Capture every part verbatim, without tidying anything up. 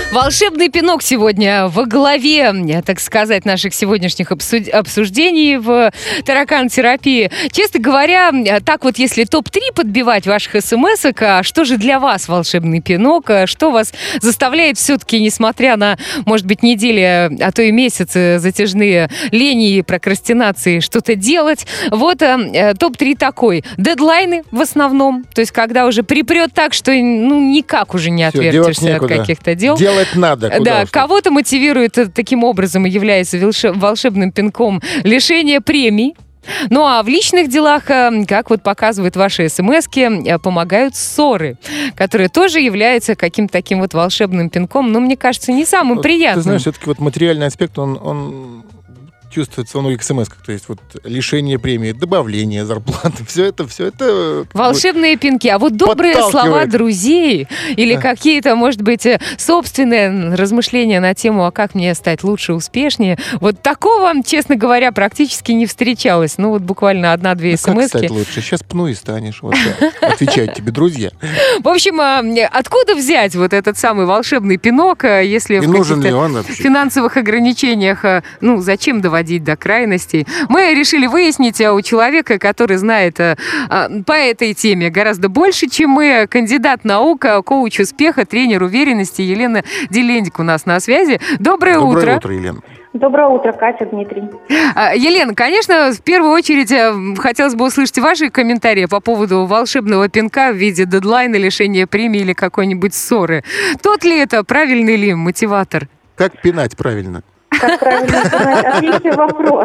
Волшебный пинок сегодня во главе, так сказать, наших сегодняшних обсуждений в таракан-терапии. Честно говоря, так вот, если топ-три подбивать ваших смс-ок, а что же для вас волшебный пинок? Что вас заставляет все-таки, несмотря на, может быть, недели, а то и месяцы затяжные лени и прокрастинации, что-то делать? Вот топ-три такой. Дедлайны в основном. То есть, когда уже припрет так, что ну никак уже не отвертишься от каких-то дел. Делать надо. Куда да, уж кого-то мотивирует таким образом и является волшебным пинком лишение премий. Ну а в личных делах, как вот показывают ваши смски, помогают ссоры, которые тоже являются каким-то таким вот волшебным пинком, но мне кажется, не самым ну, приятным. Ты знаешь, все-таки вот материальный аспект, он... он... чувствуется во многих смс-ках, то есть вот лишение премии, добавление зарплаты, все это, все это... Волшебные вот, пинки. А вот добрые слова друзей или а. какие-то, может быть, собственные размышления на тему, а как мне стать лучше, успешнее, вот такого, честно говоря, практически не встречалось. Ну вот буквально одна-две смс-ки. Как стать лучше? Сейчас пну и станешь. Вот отвечают тебе друзья. В общем, откуда взять вот этот самый волшебный пинок, если в каких-то финансовых ограничениях, ну, зачем давать до крайностей. Мы решили выяснить у человека, который знает а, по этой теме гораздо больше, чем мы, кандидат наук, коуч успеха, тренер уверенности Елена Делендик у нас на связи. Доброе, Доброе утро. Доброе утро, Елена. Доброе утро, Катя, Дмитрий. Елена, конечно, в первую очередь хотелось бы услышать ваши комментарии по поводу волшебного пинка в виде дедлайна, лишения премии или какой-нибудь ссоры. Тот ли это, правильный ли мотиватор? Как пинать правильно? Как правильно сказать? Отличный вопрос.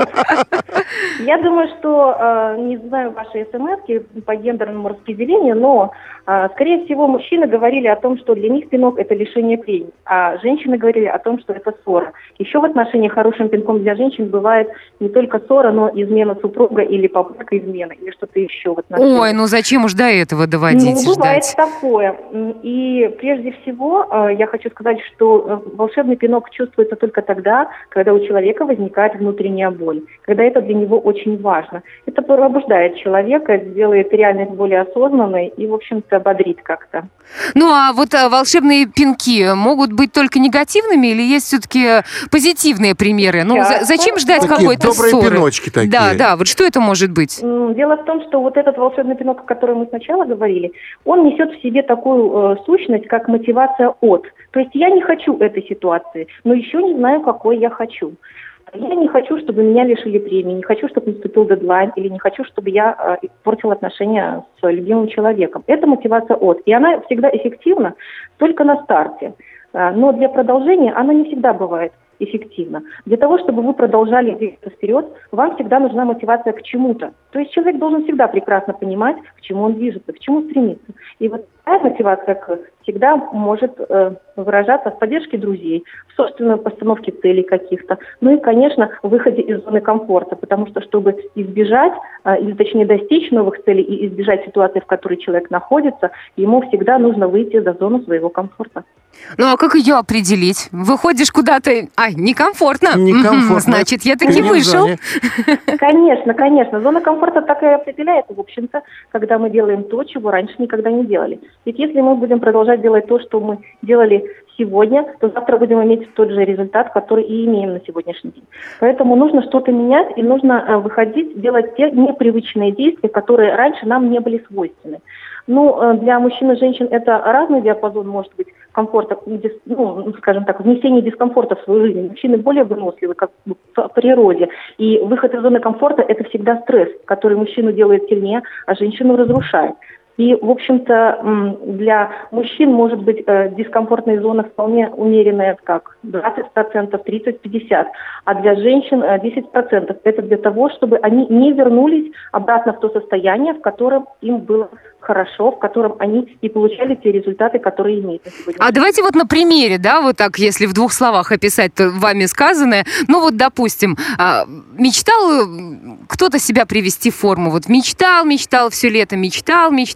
Я думаю, что, э, не знаю ваши смс-ки по гендерному распределению, но, э, скорее всего, мужчины говорили о том, что для них пинок – это лишение премии, а женщины говорили о том, что это ссора. Еще в отношении хорошим пинком для женщин бывает не только ссора, но измена супруга или попытка измены, или что-то еще в отношении. Ой, ну зачем уж до этого доводить? Ну, бывает ждать? такое. И прежде всего, э, я хочу сказать, что волшебный пинок чувствуется только тогда, когда у человека возникает внутренняя боль, когда это для него очень важно. Это пробуждает человека, делает реальность более осознанной и, в общем-то, бодрит как-то. Ну, а вот а, волшебные пинки могут быть только негативными или есть все-таки позитивные примеры? Ну, за, зачем ждать такие какой-то добрые ссоры? пиночки такие. Да, да, вот что это может быть? Дело в том, что вот этот волшебный пинок, о котором мы сначала говорили, он несет в себе такую э, сущность, как мотивация от. То есть я не хочу этой ситуации, но еще не знаю, какой я хочу. Я не хочу, чтобы меня лишили премии, не хочу, чтобы наступил дедлайн, или не хочу, чтобы я э, портила отношения с любимым человеком. Это мотивация от. И она всегда эффективна только на старте. Э, но для продолжения она не всегда бывает эффективно. Для того, чтобы вы продолжали двигаться вперед, вам всегда нужна мотивация к чему-то. То есть человек должен всегда прекрасно понимать, к чему он движется, к чему стремится. И вот такая мотивация к всегда может э, выражаться в поддержке друзей, в собственной постановке целей каких-то, ну и, конечно, в выходе из зоны комфорта, потому что, чтобы избежать, э, или точнее достичь новых целей и избежать ситуации, в которой человек находится, ему всегда нужно выйти за зону своего комфорта. Ну, а как ее определить? Выходишь куда-то, ай, некомфортно. Некомфортно. Значит, я таки вышел. Конечно, конечно. Зона комфорта так и определяется, в общем-то, когда мы делаем то, чего раньше никогда не делали. Ведь если мы будем продолжать делать то, что мы делали сегодня, то завтра будем иметь тот же результат, который и имеем на сегодняшний день. Поэтому нужно что-то менять, и нужно выходить, делать те непривычные действия, которые раньше нам не были свойственны. Ну, для мужчин и женщин это разный диапазон, может быть, комфорта, ну, скажем так, внесение дискомфорта в свою жизнь. Мужчины более выносливы, как по природе. И выход из зоны комфорта – это всегда стресс, который мужчину делает сильнее, а женщину разрушает. И, в общем-то, для мужчин может быть дискомфортная зона вполне умеренная, как двадцать процентов, тридцать процентов, пятьдесят процентов, а для женщин десять процентов. Это для того, чтобы они не вернулись обратно в то состояние, в котором им было хорошо, в котором они и получали те результаты, которые имеют на сегодня. А давайте вот на примере, да, вот так, если в двух словах описать вами сказанное. Ну вот, допустим, мечтал кто-то себя привести в форму. Вот мечтал, мечтал все лето, мечтал, мечтал.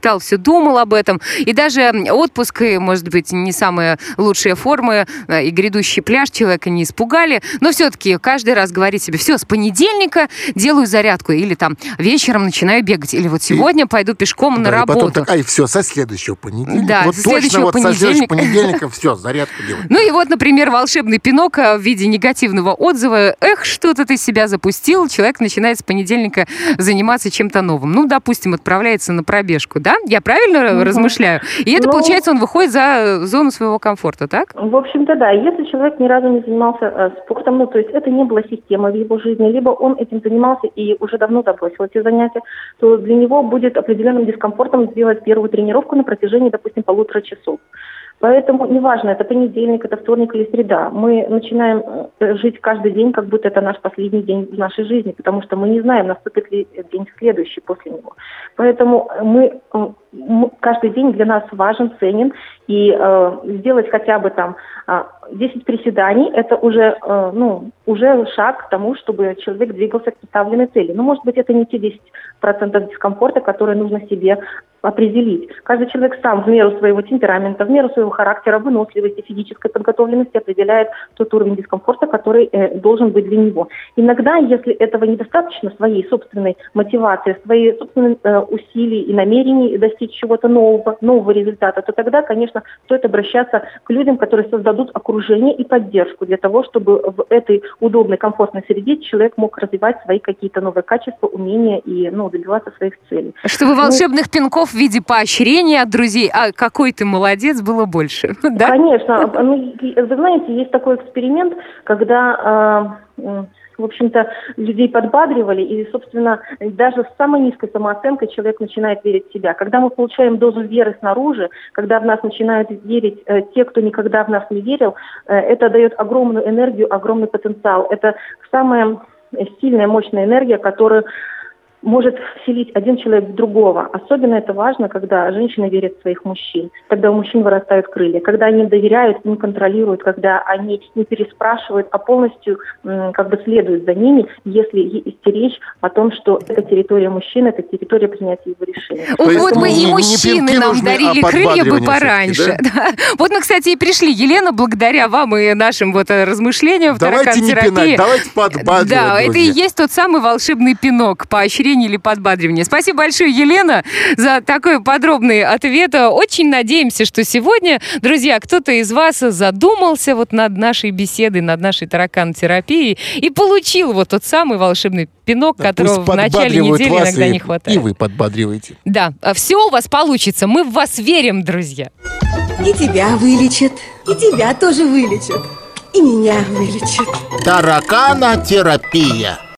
читал, все думал об этом. И даже отпуск, и, может быть, не самая лучшая форма, и грядущий пляж человека не испугали. Но все-таки каждый раз говорит себе, все, с понедельника делаю зарядку. Или там вечером начинаю бегать. Или вот сегодня и, пойду пешком да, на работу. Потом так, ай, все, со следующего понедельника. Да, вот со точно следующего вот понедельника. со следующего понедельника все, зарядку делать. Ну и вот, например, волшебный пинок в виде негативного отзыва. Эх, что-то ты себя запустил. Человек начинает с понедельника заниматься чем-то новым. Ну, допустим, отправляется на пробежку, да? Я правильно mm-hmm. размышляю? И это, ну, получается, он выходит за зону своего комфорта, так? В общем-то, да. Если человек ни разу не занимался э, спортом, ну, то есть это не была система в его жизни, либо он этим занимался и уже давно забросил эти занятия, то для него будет определенным дискомфортом сделать первую тренировку на протяжении, допустим, полутора часов. Поэтому неважно, это понедельник, это вторник или среда, мы начинаем жить каждый день, как будто это наш последний день в нашей жизни, потому что мы не знаем, наступит ли день следующий после него. Поэтому мы, мы каждый день для нас важен, ценен, и э, сделать хотя бы там э, десять приседаний, это уже, э, ну, уже шаг к тому, чтобы человек двигался к поставленной цели. Но, может быть, это не те десять процентов дискомфорта, которые нужно себе определить. Каждый человек сам в меру своего темперамента, в меру своего характера, выносливости, физической подготовленности определяет тот уровень дискомфорта, который э, должен быть для него. Иногда, если этого недостаточно, своей собственной мотивации, своей собственной э, усилий и намерений достичь чего-то нового, нового результата, то тогда, конечно, стоит обращаться к людям, которые создадут окружение и поддержку для того, чтобы в этой удобной, комфортной среде человек мог развивать свои какие-то новые качества, умения и, ну, добиваться своих целей. Чтобы волшебных ну, пинков в виде поощрения от друзей, а какой ты молодец, было больше. Да? Конечно. Ну, вы знаете, есть такой эксперимент, когда, э, в общем-то, людей подбадривали, и, собственно, даже с самой низкой самооценкой человек начинает верить в себя. Когда мы получаем дозу веры снаружи, когда в нас начинают верить э, те, кто никогда в нас не верил, э, это дает огромную энергию, огромный потенциал. Это самая сильная, мощная энергия, которую может вселить один человек в другого. Особенно это важно, когда женщины верят в своих мужчин, когда у мужчин вырастают крылья, когда они доверяют, не контролируют, когда они не переспрашивают, а полностью м, как бы следуют за ними, если есть речь о том, что это территория мужчины, это территория принятия его решений. Ох, вот мы и мужчины нам дарили а крылья бы пораньше. Да? Да. Вот мы, кстати, и пришли, Елена, благодаря вам и нашим вот размышлениям в таракан-терапии. Давайте не пинать, давайте подбадривать. Да, друзья. Это и есть тот самый волшебный пинок, поощрение или подбадривание. Спасибо большое, Елена, за такой подробный ответ. Очень надеемся, что сегодня, друзья, кто-то из вас задумался вот над нашей беседой, над нашей таракан-терапией и получил вот тот самый волшебный пинок, да, которого в начале недели иногда и, не хватает. И вы подбадриваете. Да, все у вас получится. Мы в вас верим, друзья. И тебя вылечат, и тебя тоже вылечат, и меня вылечат. Таракана-терапия.